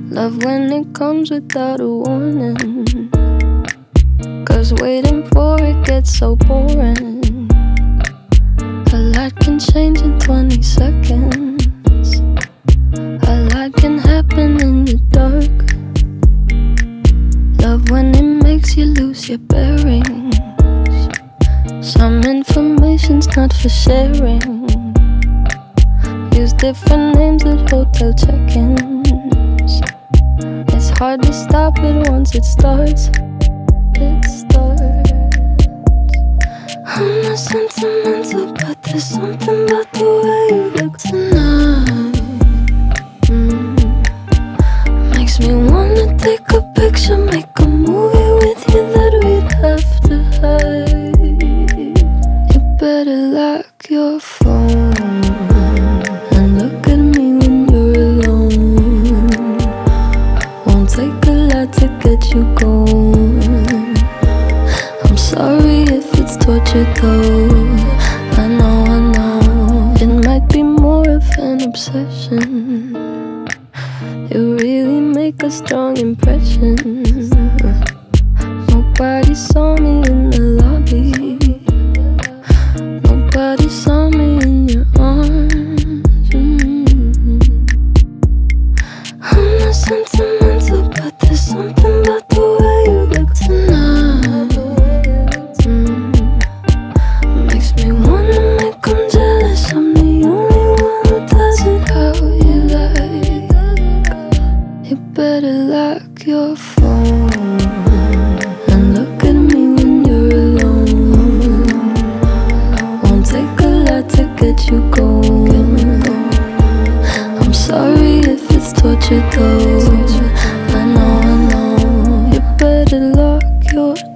Love when it comes without a warning, 'cause waiting for it gets so boring. A lot can change in 20 seconds. A lot can happen in the dark. Love when it makes you lose your bearings. Some information's not for sharing. Use different names at hotel check-ins. It's hard to stop it once it starts. It starts. I'm not sentimental, but there's something about the way you look tonight. Makes me wanna take a picture, make a movie with you that we'd have to hide. You better lock your phone and look at me when you're alone. Won't take a lot to get you going. I'm sorry if it's torture though. I know it might be more of an obsession. You really make a strong impression. Nobody saw me in the lobby. Nobody saw me in your arms. I'm not sentimental, but there's something about the way you look tonight. Makes me wanna make them jealous. I'm the only one who does it how you like. You better lock your phone and look at me when you're alone. Won't take a lot to get you going. I'm sorry if it's torture though. I know. You better lock your